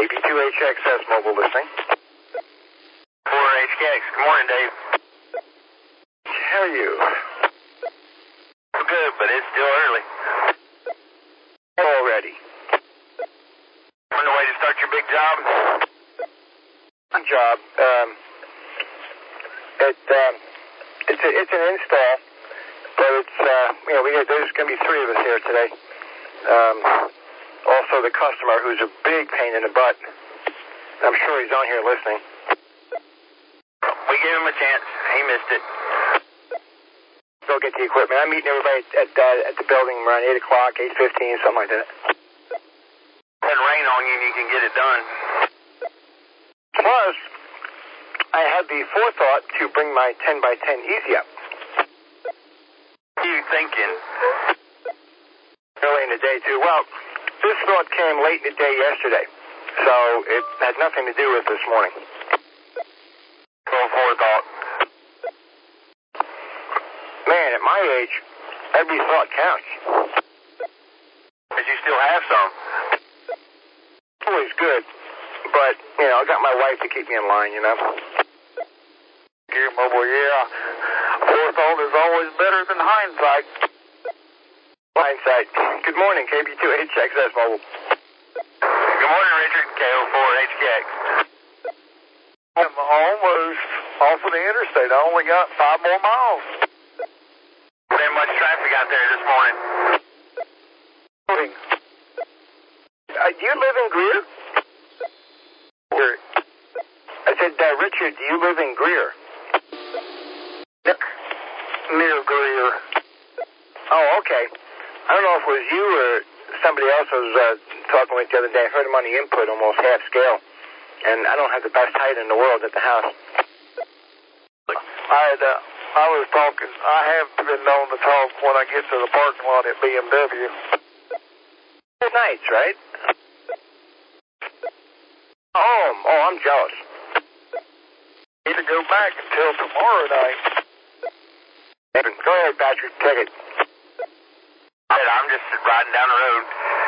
KB2HXS mobile listening. 4HKX. Good morning, Dave. How are you? Good, but it's still early. Already. On the way to start your big job? Good job. It's an install, but it's there's going to be 3 of us here today. Also the customer, who's a big pain in the butt. I'm sure he's on here listening. We gave him a chance. He missed it. Go get the equipment. I'm meeting everybody at the building around 8 o'clock, 8:15, something like that. Let rain on you and you can get it done. Plus, I had the forethought to bring my 10x10 Easy up. What are you thinking? Early in the day, too. Well, this thought came late in the day yesterday, so it had nothing to do with this morning. Little forethought. Man, at my age, every thought counts. But you still have some. Always good, but, I got my wife to keep me in line, Gear mobile, yeah. Forethought is always better than hindsight. Hindsight. Good morning, KB2HXS mobile. Good morning, Richard. KO4HKX. I'm almost off of the interstate. I only got 5 more miles. Ain't much traffic out there this morning. Do you live in Greer? I said, Richard, do you live in Greer? Near Greer. Oh, okay. I don't know if it was you or somebody else I was talking with the other day. I heard him on the input almost half scale, and I don't have the best height in the world at the house. I was talking. I have been known to talk when I get to the parking lot at BMW. Good nights, right? Oh, I'm jealous. Need to go back until tomorrow night. Go ahead, Patrick. Take it. I'm just riding down the road.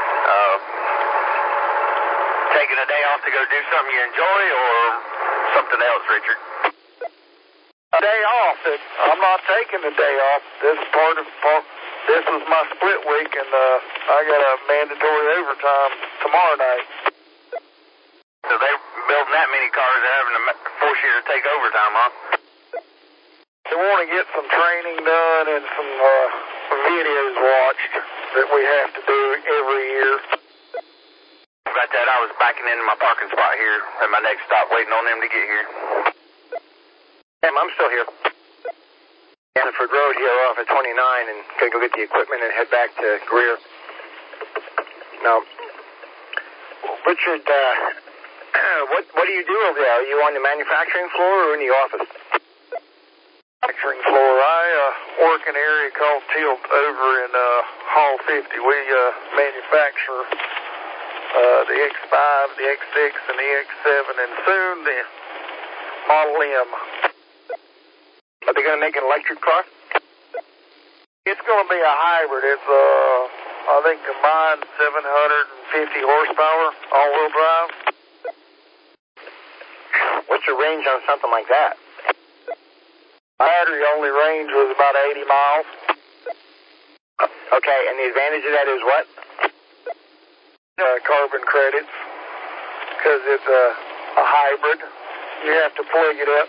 Taking a day off to go do something you enjoy or something else, Richard? A day off. I'm not taking a day off. This is my split week, and I got a mandatory overtime tomorrow night. So they're building that many cars, they're having to force you to take overtime, huh? They want to get some training done and some videos watched that we have to do every year. About that, I was backing into my parking spot here at my next stop, waiting on them to get here. I'm still here. Hannaford Road here off at 29, and gonna go get the equipment and head back to Greer. Now, Richard, what do you do over there? Are you on the manufacturing floor or in the office? Manufacturing floor. I work in an area called Tilt over in Hall 50. We manufacture the X5, the X6, and the X7, and soon the Model M. Are they going to make an electric car? It's going to be a hybrid. It's, I think, combined 750 horsepower, all-wheel drive. What's your range on something like that? Battery only range was about 80 miles. Okay, and the advantage of that is what? Carbon credits, because it's a hybrid. You have to plug it up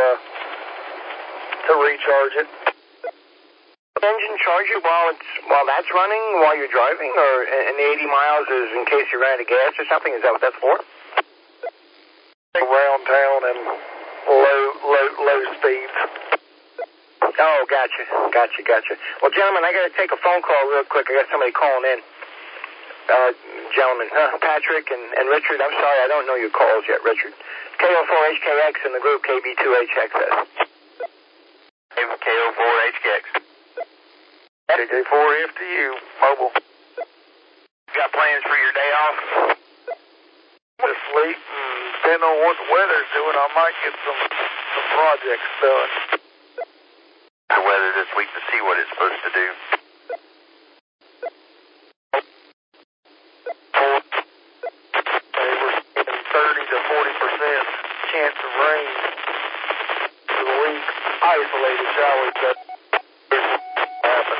to recharge it. Engine charge you while that's running, while you're driving, or and the 80 miles is in case you ran out of gas or something? Is that what that's for? Around town and low speeds. Oh, gotcha. Well, gentlemen, I got to take a phone call real quick. I got somebody calling in. Gentlemen, Patrick and Richard, I'm sorry, I don't know your calls yet, Richard. KO4HKX in the group KB2HXS. KO4HKX. KK4FTU, mobile. Got plans for your day off? To sleep, and depending on what the weather's doing, I might get some projects done. The weather this week to see what it's supposed to do. chance of rain for the week. Isolated showers that happen.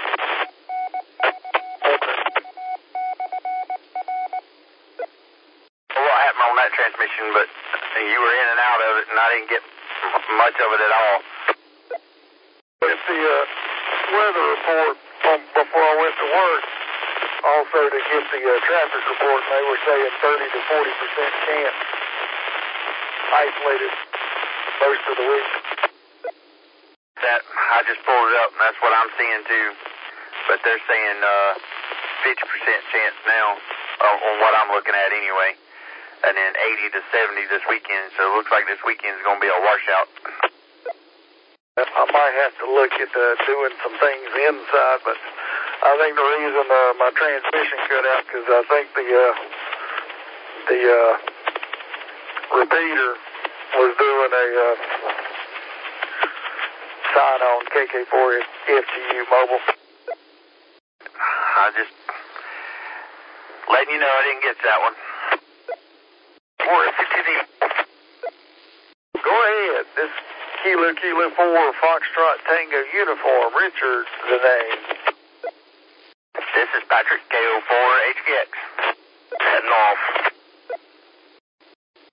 What happened on that transmission, but you were in and out of it, and I didn't get much of it at all. It's the weather report from before I went to work, also to get the traffic report, and they were saying 30 to 40% chance. Isolated most of the week. That I just pulled it up, and that's what I'm seeing too. But they're saying 50% chance now on what I'm looking at anyway, and then 80 to 70 this weekend. So it looks like this weekend is going to be a washout. I might have to look at doing some things inside, but I think the reason my transmission cut out because I think the repeater was doing a sign on KK4 FGU mobile. I just letting you know I didn't get that one. Go ahead. This Kilo 4 Foxtrot Tango uniform. Richard the name. This is Patrick KO4 HKX. Heading off.